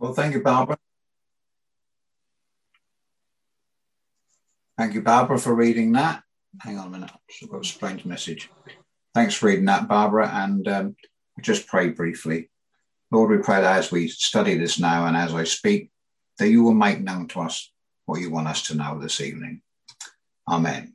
Well, thank you, Barbara. Thank you, Barbara, for reading that. Hang on a minute. I've got a strange message. Thanks for reading that, Barbara. And just pray briefly. Lord, we pray that as we study this now and as I speak, that you will make known to us what you want us to know this evening. Amen.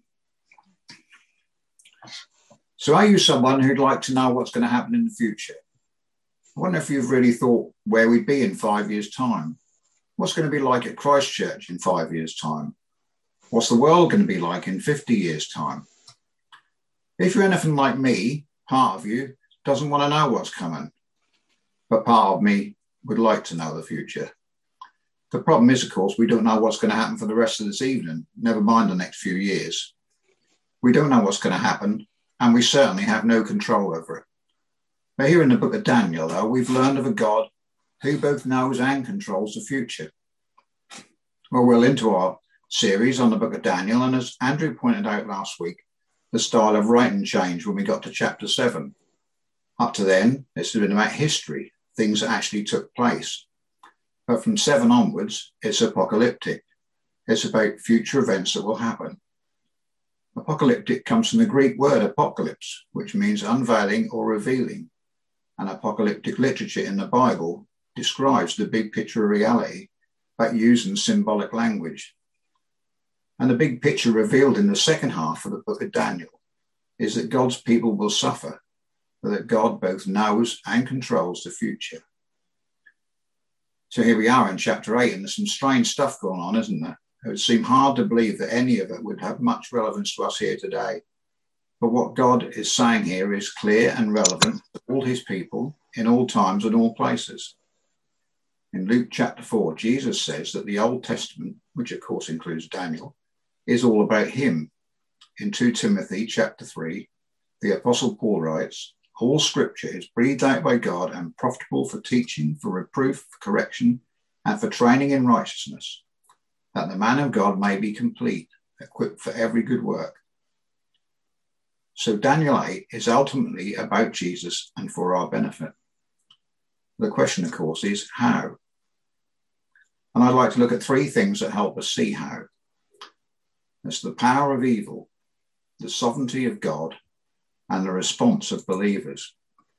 So are you someone who'd like to know what's going to happen in the future? I wonder if you've really thought where we'd be in 5 years' time. What's going to be like at Christchurch in 5 years' time? What's the world going to be like in 50 years' time? If you're anything like me, part of you doesn't want to know what's coming, but part of me would like to know the future. The problem is, of course, we don't know what's going to happen for the rest of this evening, never mind the next few years. We don't know what's going to happen, and we certainly have no control over it. But here in the book of Daniel, though, we've learned of a God who both knows and controls the future. Well, we're into our series on the book of Daniel, and as Andrew pointed out last week, the style of writing changed when we got to chapter 7. Up to then, it's been about history, things that actually took place. But from 7 onwards, it's apocalyptic. It's about future events that will happen. Apocalyptic comes from the Greek word apocalypse, which means unveiling or revealing. And apocalyptic literature in the Bible describes the big picture of reality, but using symbolic language. And the big picture revealed in the second half of the book of Daniel is that God's people will suffer, but that God both knows and controls the future. So here we are in chapter 8, and there's some strange stuff going on, isn't there? It would seem hard to believe that any of it would have much relevance to us here today. But what God is saying here is clear and relevant to all his people in all times and all places. In Luke chapter 4, Jesus says that the Old Testament, which of course includes Daniel, is all about him. In 2 Timothy chapter 3, the Apostle Paul writes, all scripture is breathed out by God and profitable for teaching, for reproof, for correction, and for training in righteousness, that the man of God may be complete, equipped for every good work. So Daniel 8 is ultimately about Jesus and for our benefit. The question, of course, is how? And I'd like to look at 3 things that help us see how. It's the power of evil, the sovereignty of God, and the response of believers.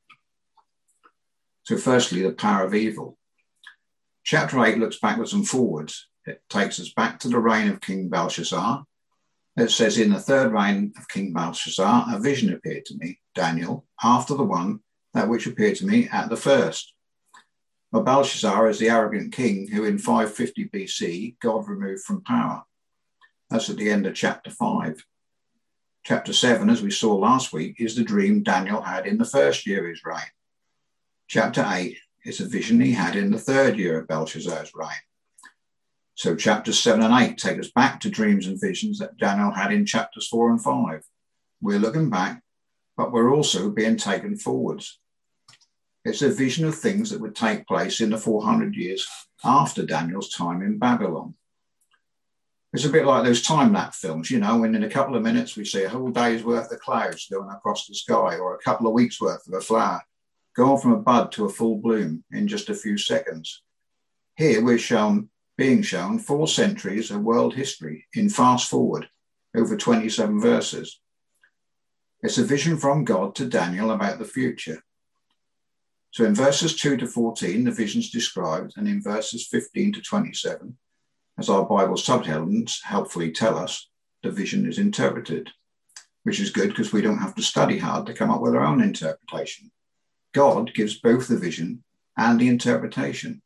So firstly, the power of evil. Chapter 8 looks backwards and forwards. It takes us back to the reign of King Belshazzar. It says, in the 3rd reign of King Belshazzar, a vision appeared to me, Daniel, after the one that which appeared to me at the first. Well, Belshazzar is the arrogant king who in 550 BC, God removed from power. That's at the end of chapter 5. Chapter 7, as we saw last week, is the dream Daniel had in the 1st year of his reign. Chapter 8 is a vision he had in the 3rd year of Belshazzar's reign. So chapters 7 and 8 take us back to dreams and visions that Daniel had in chapters 4 and 5. We're looking back, but we're also being taken forwards. It's a vision of things that would take place in the 400 years after Daniel's time in Babylon. It's a bit like those time-lapse films, you know, when in a couple of minutes we see a whole day's worth of clouds going across the sky, or a couple of weeks' worth of a flower going from a bud to a full bloom in just a few seconds. Here we're being shown 4 centuries of world history in fast forward over 27 verses. It's a vision from God to Daniel about the future. So in verses 2 to 14, the vision's described, and in verses 15 to 27, as our Bible subheadings helpfully tell us, the vision is interpreted, which is good because we don't have to study hard to come up with our own interpretation. God gives both the vision and the interpretation.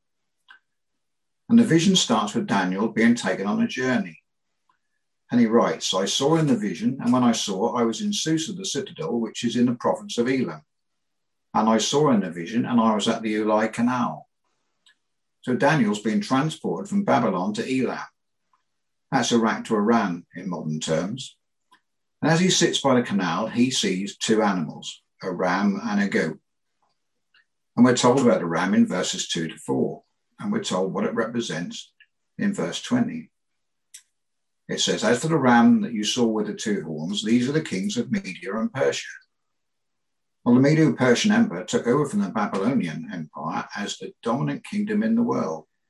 And the vision starts with Daniel being taken on a journey. And he writes, I saw in the vision, and when I saw, I was in Susa, the citadel, which is in the province of Elam. And I saw in the vision, and I was at the Ulai Canal. So Daniel's been transported from Babylon to Elam. That's Iraq to Iran in modern terms. And as he sits by the canal, he sees 2 animals, a ram and a goat. And we're told about the ram in verses 2 to 4. And we're told what it represents in verse 20. It says, as for the ram that you saw with the 2 horns, these are the kings of Media and Persia. Well, the Medo-Persian Empire took over from the Babylonian Empire as the dominant kingdom in the world.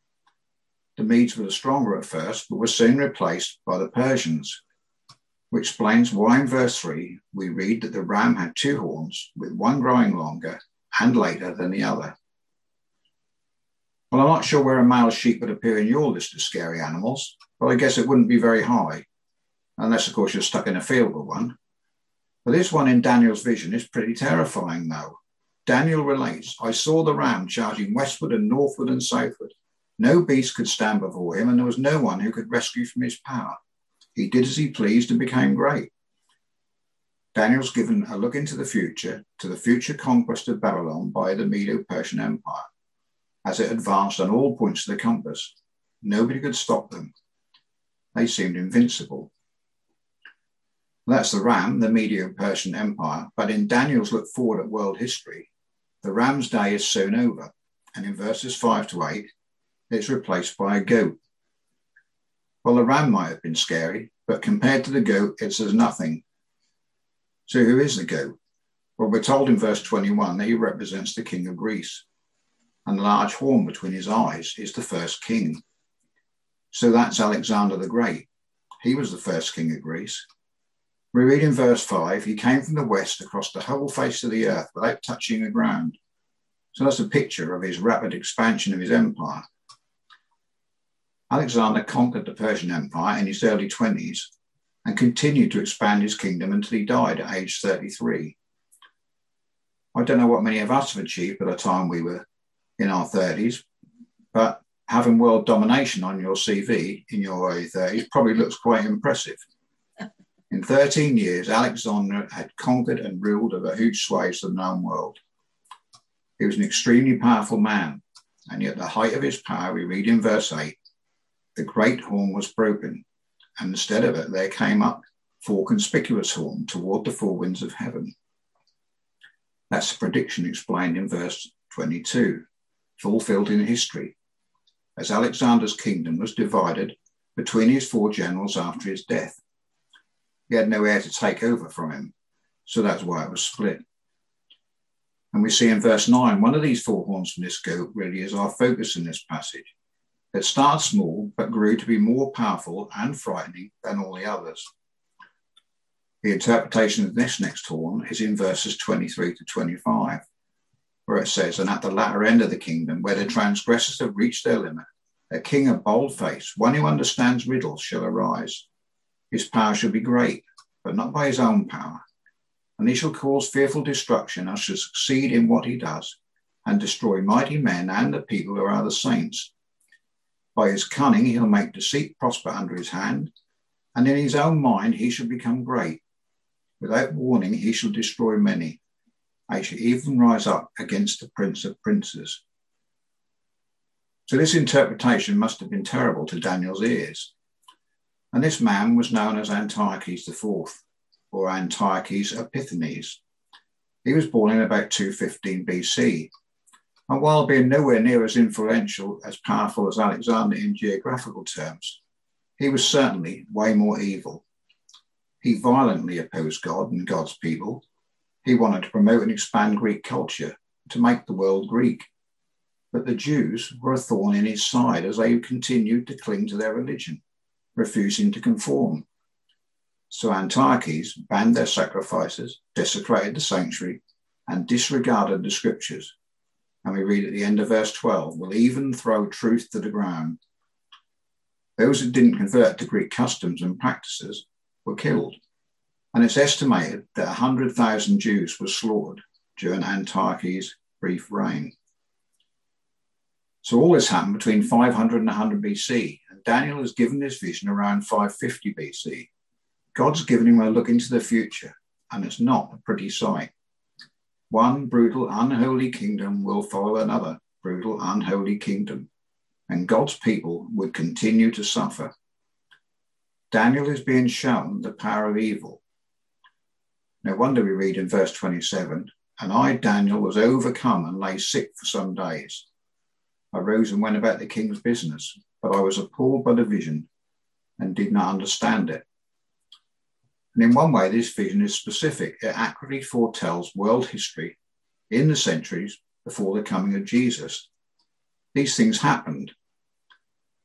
The Medes were the stronger at first, but were soon replaced by the Persians, which explains why in verse 3 we read that the ram had two horns, with one growing longer and later than the other. Well, I'm not sure where a male sheep would appear in your list of scary animals, but I guess it wouldn't be very high, unless, of course, you're stuck in a field with one. But this one in Daniel's vision is pretty terrifying, though. Daniel relates, I saw the ram charging westward and northward and southward. No beast could stand before him, and there was no one who could rescue from his power. He did as he pleased and became great. Daniel's given a look into the future, to the future conquest of Babylon by the Medo-Persian Empire, as it advanced on all points of the compass. Nobody could stop them. They seemed invincible. That's the ram, the Medo-Persian Empire, but in Daniel's look forward at world history, the ram's day is soon over, and in verses 5 to 8, it's replaced by a goat. Well, the ram might have been scary, but compared to the goat, it's as nothing. So who is the goat? Well, we're told in verse 21 that he represents the king of Greece, and the large horn between his eyes is the first king. So that's Alexander the Great. He was the first king of Greece. We read in verse 5, he came from the west across the whole face of the earth without touching the ground. So that's a picture of his rapid expansion of his empire. Alexander conquered the Persian Empire in his early 20s and continued to expand his kingdom until he died at age 33. I don't know what many of us have achieved by the time we were in our 30s, but having world domination on your CV in your early 30s probably looks quite impressive. In 13 years, Alexander had conquered and ruled over huge swathes of the known world. He was an extremely powerful man, and yet at the height of his power, we read in verse 8, the great horn was broken, and instead of it, there came up four conspicuous horns toward the four winds of heaven. That's a prediction explained in verse 22, fulfilled in history, as Alexander's kingdom was divided between his four generals after his death. He had no heir to take over from him, so that's why it was split. And we see in verse 9, one of these four horns from this goat really is our focus in this passage. It started small, but grew to be more powerful and frightening than all the others. The interpretation of this next horn is in verses 23 to 25, where it says, and at the latter end of the kingdom, where the transgressors have reached their limit, a king of bold face, one who understands riddles, shall arise. His power shall be great, but not by his own power. And he shall cause fearful destruction, and shall succeed in what he does, and destroy mighty men and the people who are the saints. By his cunning he'll make deceit prosper under his hand, and in his own mind he shall become great. Without warning he shall destroy many. He shall even rise up against the prince of princes. So this interpretation must have been terrible to Daniel's ears. And this man was known as Antiochus IV, or Antiochus Epiphanes. He was born in about 215 BC. And while being nowhere near as influential, as powerful as Alexander in geographical terms, he was certainly way more evil. He violently opposed God and God's people. He wanted to promote and expand Greek culture, to make the world Greek. But the Jews were a thorn in his side as they continued to cling to their religion, refusing to conform. So Antiochus banned their sacrifices, desecrated the sanctuary, and disregarded the scriptures. And we read at the end of verse 12, will even throw truth to the ground. Those who didn't convert to Greek customs and practices were killed. And it's estimated that 100,000 Jews were slaughtered during Antiochus' brief reign. So all this happened between 500 and 100 BC, and Daniel is given this vision around 550 BC. God's given him a look into the future, and it's not a pretty sight. One brutal, unholy kingdom will follow another brutal, unholy kingdom, and God's people would continue to suffer. Daniel is being shown the power of evil. No wonder we read in verse 27, and I, Daniel, was overcome and lay sick for some days. I rose and went about the king's business, but I was appalled by the vision and did not understand it. And in one way, this vision is specific. It accurately foretells world history in the centuries before the coming of Jesus. These things happened.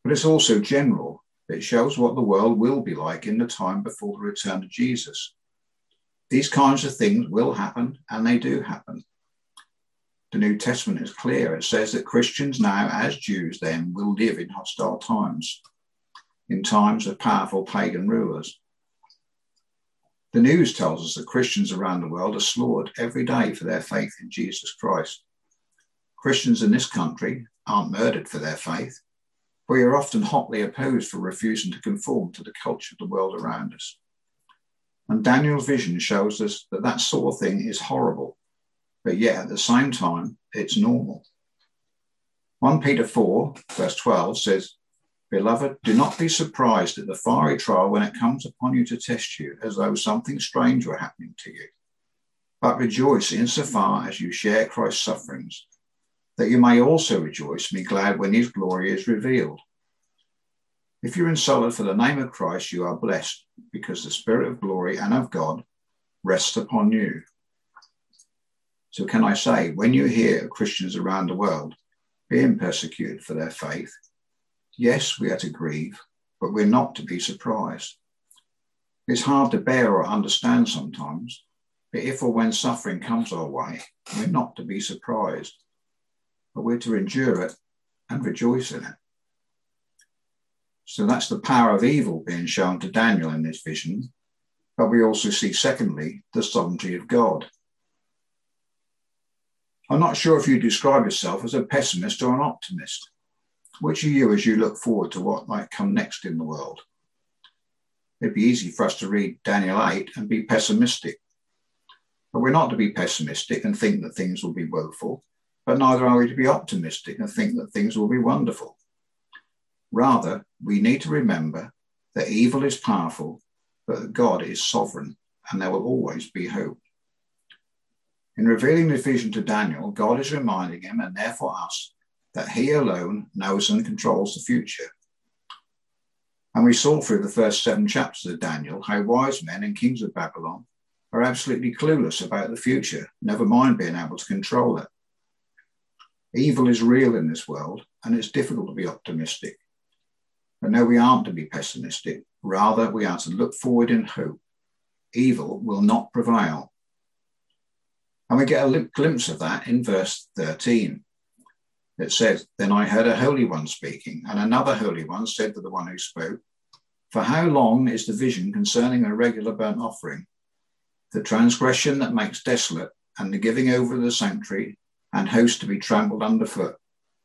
but it's also general. It shows what the world will be like in the time before the return of Jesus. These kinds of things will happen, and they do happen. The New Testament is clear. It says that Christians now, as Jews then, will live in hostile times, in times of powerful pagan rulers. The news tells us that Christians around the world are slaughtered every day for their faith in Jesus Christ. Christians in this country aren't murdered for their faith. We are often hotly opposed for refusing to conform to the culture of the world around us. And Daniel's vision shows us that that sort of thing is horrible, but yet at the same time, it's normal. 1 Peter 4, verse 12 says, "Beloved, do not be surprised at the fiery trial when it comes upon you to test you, as though something strange were happening to you. But rejoice insofar as you share Christ's sufferings, that you may also rejoice and be glad when his glory is revealed. If you're insulted for the name of Christ, you are blessed, because the Spirit of glory and of God rests upon you." So can I say, when you hear of Christians around the world being persecuted for their faith, yes, we are to grieve, but we're not to be surprised. It's hard to bear or understand sometimes, but if or when suffering comes our way, we're not to be surprised, but we're to endure it and rejoice in it. So that's the power of evil being shown to Daniel in this vision, but we also see, secondly, the sovereignty of God. I'm not sure if you describe yourself as a pessimist or an optimist. Which are you as you look forward to what might come next in the world? It'd be easy for us to read Daniel 8 and be pessimistic. But we're not to be pessimistic and think that things will be woeful, but neither are we to be optimistic and think that things will be wonderful. Rather, we need to remember that evil is powerful, but that God is sovereign, and there will always be hope. In revealing the vision to Daniel, God is reminding him, and therefore us, that he alone knows and controls the future. And we saw through the first 7 chapters of Daniel how wise men and kings of Babylon are absolutely clueless about the future, never mind being able to control it. Evil is real in this world, and it's difficult to be optimistic. But no, we aren't to be pessimistic. Rather, we are to look forward in hope. Evil will not prevail. And we get a glimpse of that in verse 13. It says, "Then I heard a holy one speaking, and another holy one said to the one who spoke, 'For how long is the vision concerning a regular burnt offering, the transgression that makes desolate, and the giving over of the sanctuary, and host to be trampled underfoot?'"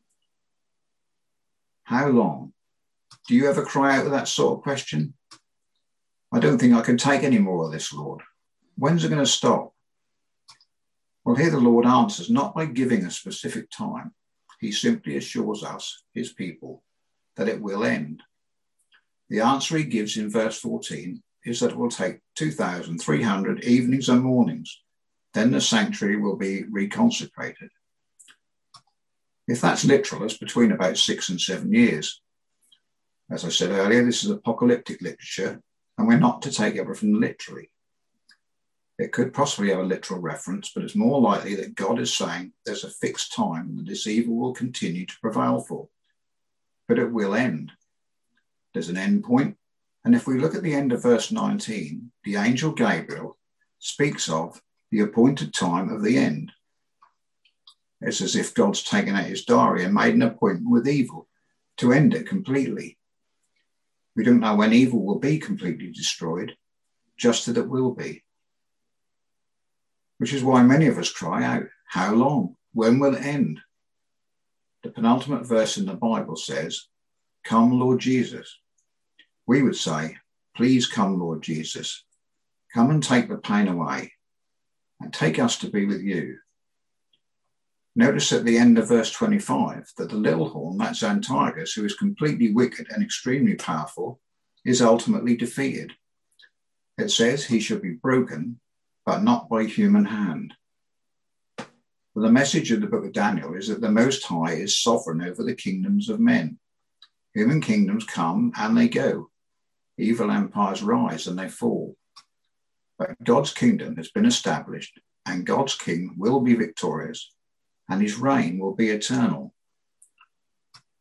How long? Do you ever cry out with that sort of question? "I don't think I can take any more of this, Lord. When's it going to stop?" Well, here the Lord answers not by giving a specific time. He simply assures us, his people, that it will end. The answer he gives in verse 14 is that it will take 2,300 evenings and mornings. Then the sanctuary will be reconsecrated. If that's literal, it's between about 6 and 7 years. As I said earlier, this is apocalyptic literature, and we're not to take everything literally. It could possibly have a literal reference, but it's more likely that God is saying there's a fixed time that this evil will continue to prevail for. But it will end. There's an end point, and if we look at the end of verse 19, the angel Gabriel speaks of the appointed time of the end. It's as if God's taken out his diary and made an appointment with evil to end it completely. We don't know when evil will be completely destroyed, just that it will be. Which is why many of us cry out, "How long? When will it end?" The penultimate verse in the Bible says, "Come, Lord Jesus." We would say, "Please come, Lord Jesus. Come and take the pain away and take us to be with you." Notice at the end of verse 25 that the little horn, that's Antiochus, who is completely wicked and extremely powerful, is ultimately defeated. It says he shall be broken, but not by human hand. Well, the message of the book of Daniel is that the Most High is sovereign over the kingdoms of men. Human kingdoms come and they go. Evil empires rise and they fall. But God's kingdom has been established, and God's king will be victorious, and his reign will be eternal.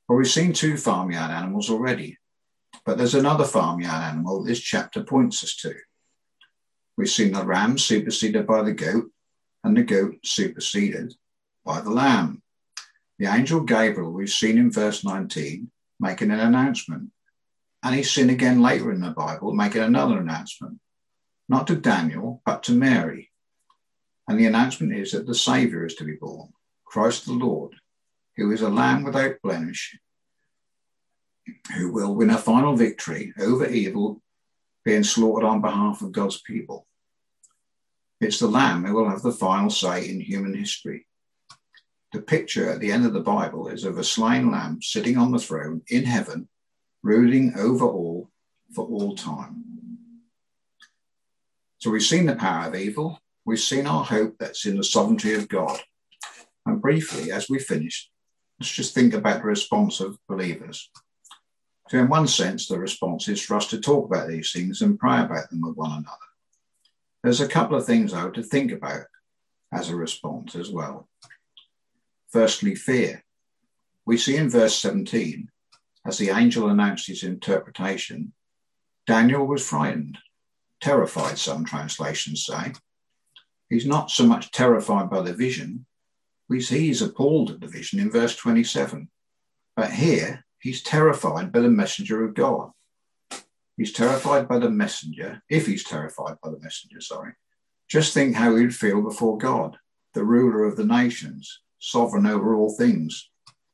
Well, we've seen 2 farmyard animals already, but there's another farmyard animal this chapter points us to. We've seen the ram superseded by the goat, and the goat superseded by the lamb. The angel Gabriel, we've seen in verse 19, making an announcement. And he's seen again later in the Bible, making another announcement, not to Daniel, but to Mary. And the announcement is that the Saviour is to be born, Christ the Lord, who is a lamb without blemish, who will win a final victory over evil, being slaughtered on behalf of God's people. It's the lamb who will have the final say in human history. The picture at the end of the Bible is of a slain lamb sitting on the throne in heaven, ruling over all for all time. So we've seen the power of evil. We've seen our hope that's in the sovereignty of God. And briefly, as we finish, let's just think about the response of believers. So in one sense, the response is for us to talk about these things and pray about them with one another. There's a couple of things, though, to think about as a response as well. Firstly, fear. We see in verse 17, as the angel announced his interpretation, Daniel was frightened, terrified, some translations say. He's not so much terrified by the vision. We see he's appalled at the vision in verse 27. But here, he's terrified by the messenger of God. He's terrified by the messenger, if he's terrified by the messenger, Just think how he'd feel before God, the ruler of the nations, sovereign over all things.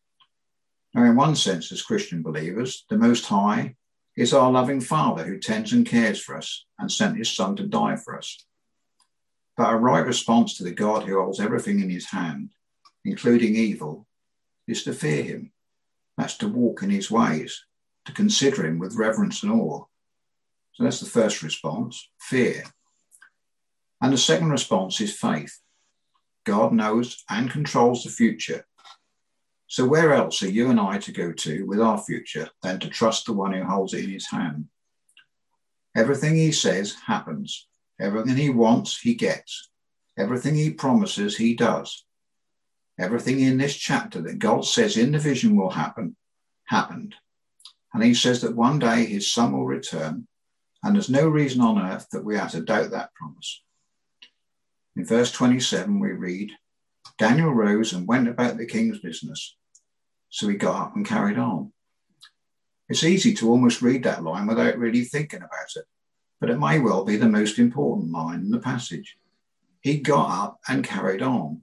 Now, in one sense, as Christian believers, the Most High is our loving Father who tends and cares for us and sent his Son to die for us. But a right response to the God who holds everything in his hand, including evil, is to fear him. That's to walk in his ways, to consider him with reverence and awe. So that's the first response, fear. And the second response is faith. God knows and controls the future. So where else are you and I to go to with our future than to trust the one who holds it in his hand? Everything he says happens. Everything he wants, he gets. Everything he promises, he does. Everything in this chapter that God says in the vision will happen, happened. And he says that one day his Son will return, and there's no reason on earth that we are to doubt that promise. In verse 27, we read, Daniel rose and went about the king's business. So he got up and carried on. It's easy to almost read that line without really thinking about it, but it may well be the most important line in the passage. He got up and carried on.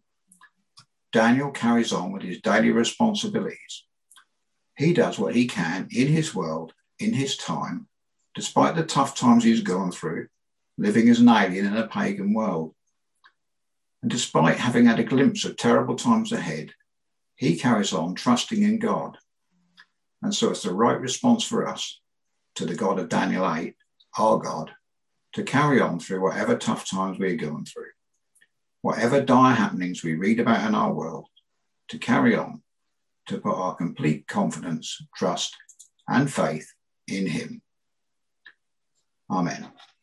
Daniel carries on with his daily responsibilities. He does what he can in his world, in his time, despite the tough times he's gone through, living as an alien in a pagan world. And despite having had a glimpse of terrible times ahead, he carries on trusting in God. And so it's the right response for us to the God of Daniel 8, our God, to carry on through whatever tough times we're going through, whatever dire happenings we read about in our world, to carry on, to put our complete confidence, trust, and faith in him. Amen.